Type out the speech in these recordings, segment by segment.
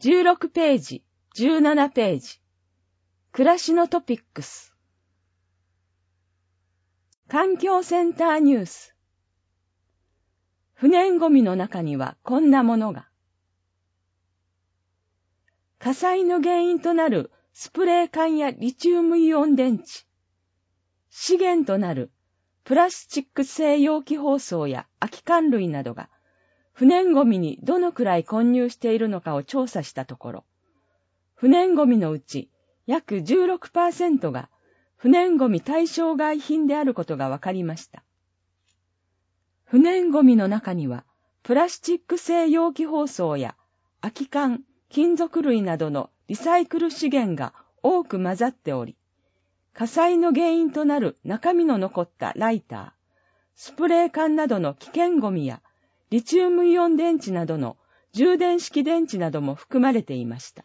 16ページ、17ページ。暮らしのトピックス。環境センターニュース。不燃ゴミの中にはこんなものが。火災の原因となるスプレー缶やリチウムイオン電池。資源となるプラスチック製容器包装や空き缶類などが不燃ゴミにどのくらい混入しているのかを調査したところ、不燃ゴミのうち約 16% が不燃ゴミ対象外品であることが分かりました。不燃ゴミの中にはプラスチック製容器包装や空き缶、金属類などのリサイクル資源が多く混ざっており、火災の原因となる中身の残ったライター、スプレー缶などの危険ゴミやリチウムイオン電池などの充電式電池なども含まれていました。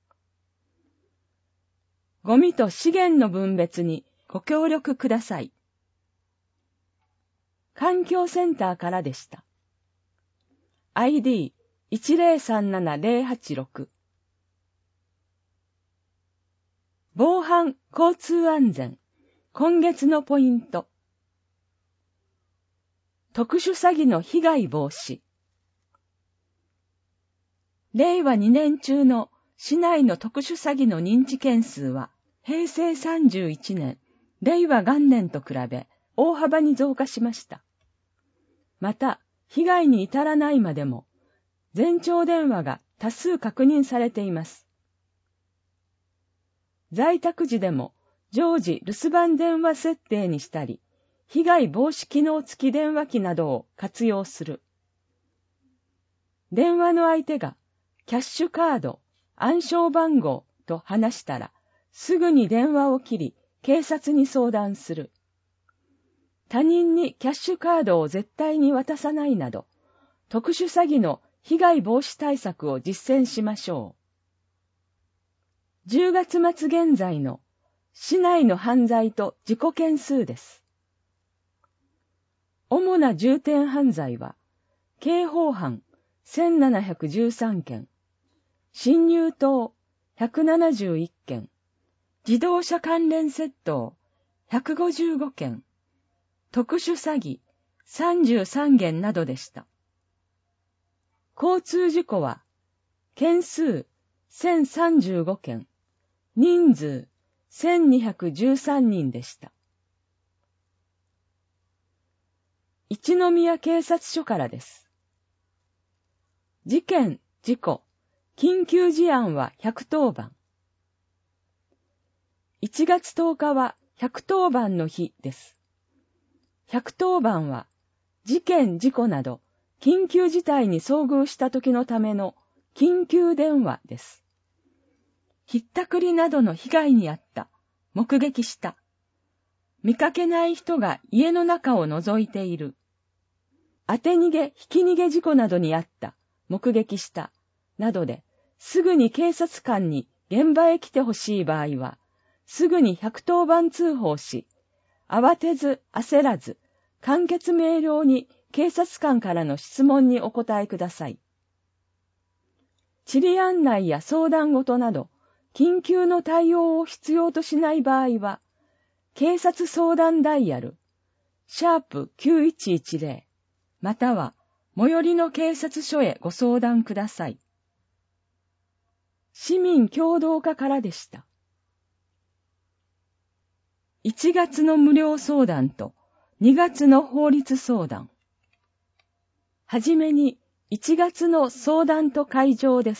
ゴミと資源の分別にご協力ください。環境センターからでした。ID1037086 防犯交通安全今月のポイント。特殊詐欺の被害防止。令和2年中の市内の特殊詐欺の認知件数は平成31年、令和元年と比べ大幅に増加しました。また、被害に至らないまでも前兆電話が多数確認されています。在宅時でも常時留守番電話設定にしたり、被害防止機能付き電話機などを活用する。電話の相手がキャッシュカード、暗証番号と話したら、すぐに電話を切り、警察に相談する。他人にキャッシュカードを絶対に渡さないなど、特殊詐欺の被害防止対策を実践しましょう。10月末現在の市内の犯罪と事故件数です。主な重点犯罪は、刑法犯1713件、侵入盗171件、自動車関連窃盗155件、特殊詐欺33件などでした。交通事故は、件数1035件、人数1213人でした。一宮警察署からです。事件、事故、緊急事案は110番。1月10日は110番の日です。110番は事件、事故など緊急事態に遭遇した時のための緊急電話です。ひったくりなどの被害に遭った、目撃した。見かけない人が家の中を覗いている。当て逃げ、ひき逃げ事故などに遭った、目撃した、などで、すぐに警察官に現場へ来てほしい場合は、すぐに110番通報し、慌てず焦らず、簡潔明瞭に警察官からの質問にお答えください。地理案内や相談事など、緊急の対応を必要としない場合は、警察相談ダイヤル、#9110、または最寄りの警察署へご相談ください。市民協同課からでした。1月の無料相談と2月の法律相談。はじめに1月の相談と会場です。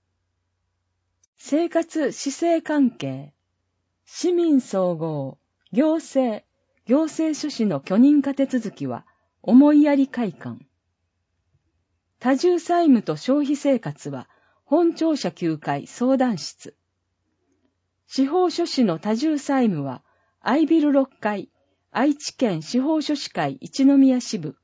生活市政関係、市民総合、行政書士の許認可手続きは思いやり会館。多重債務と消費生活は本庁舎9階相談室。司法書士の多重債務はIビル6階、愛知県司法書士会一宮支部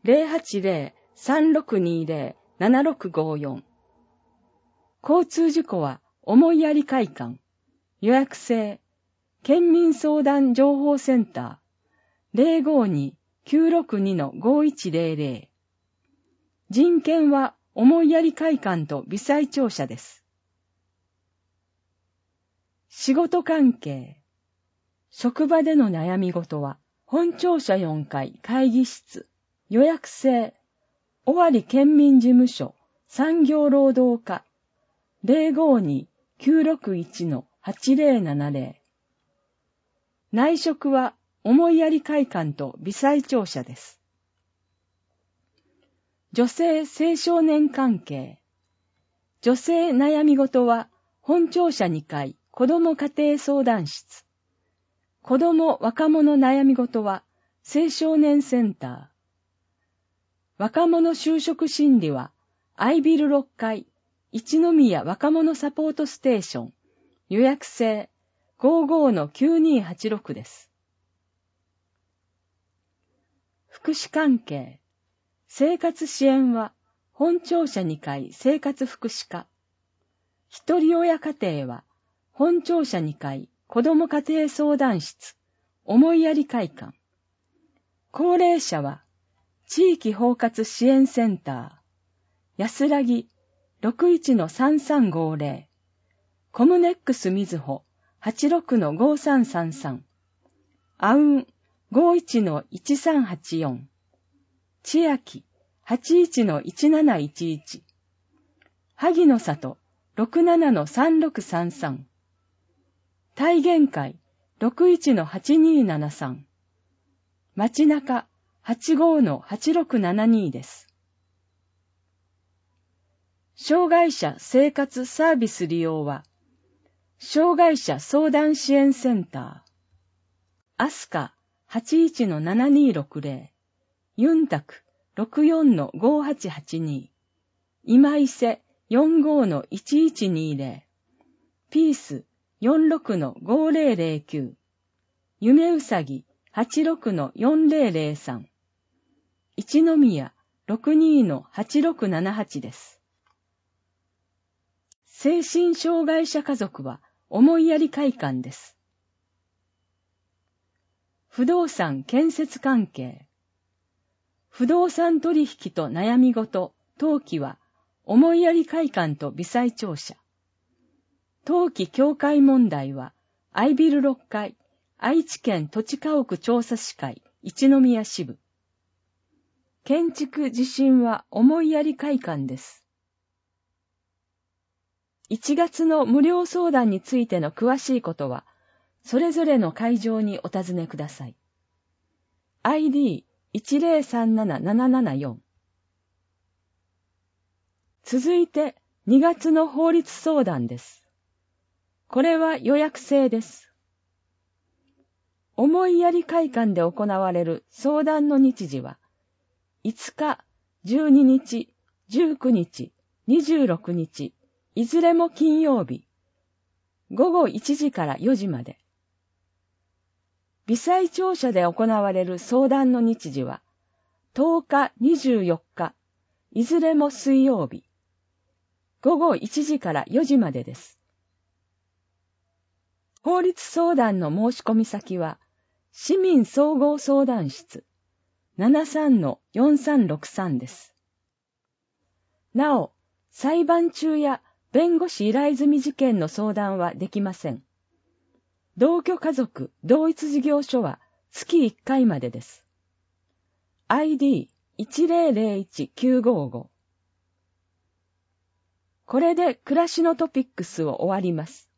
080-3620-7654。交通事故は思いやり会館。予約制。県民相談情報センター 052-962-5100。人権は思いやり会館と微細聴者です。仕事関係。職場での悩み事は、本庁舎4階会議室、予約制、尾張県民事務所、産業労働課、052-961-8070。内職は、思いやり会館と微細聴者です。女性青少年関係。女性悩み事は、本庁舎2階子ども家庭相談室。子ども若者悩み事は、青少年センター。若者就職心理は、アイビル6階、一宮若者サポートステーション、予約制、55-9286です。福祉関係。生活支援は、本庁舎2階生活福祉課。一人親家庭は、本庁舎2階子ども家庭相談室、思いやり会館。高齢者は、地域包括支援センター、安らぎ 61-3350、コムネックスみずほ 86-5333、アウン 51-1384、千秋 81-1711、萩の里 67-3633、体現会 61-8273、街中 85-8672です。障害者生活サービス利用は、障害者相談支援センター、アスカ 81-7260、ユンタク 64-5882、今伊勢 45-1120、ピース 46-5009、夢うさぎ 86-4003、一宮 62-8678です。精神障害者家族は思いやり会館です。不動産建設関係。不動産取引と悩み事、登記は思いやり会館と微細庁舎。登記協会問題はアイビル6階、愛知県土地家屋調査士会、一宮支部。建築地震は思いやり会館です。1月の無料相談についての詳しいことは、それぞれの会場にお尋ねください。ID1037-774。続いて、2月の法律相談です。これは予約制です。思いやり会館で行われる相談の日時は、5日、12日、19日、26日、いずれも金曜日、午後1時から4時まで。微細庁舎で行われる相談の日時は、10日、24日、いずれも水曜日、午後1時から4時までです。法律相談の申し込み先は、市民総合相談室 73-4363 です。なお、裁判中や弁護士依頼済み事件の相談はできません。同居家族同一事業所は月1回までです。ID1001-955。これで暮らしのトピックスを終わります。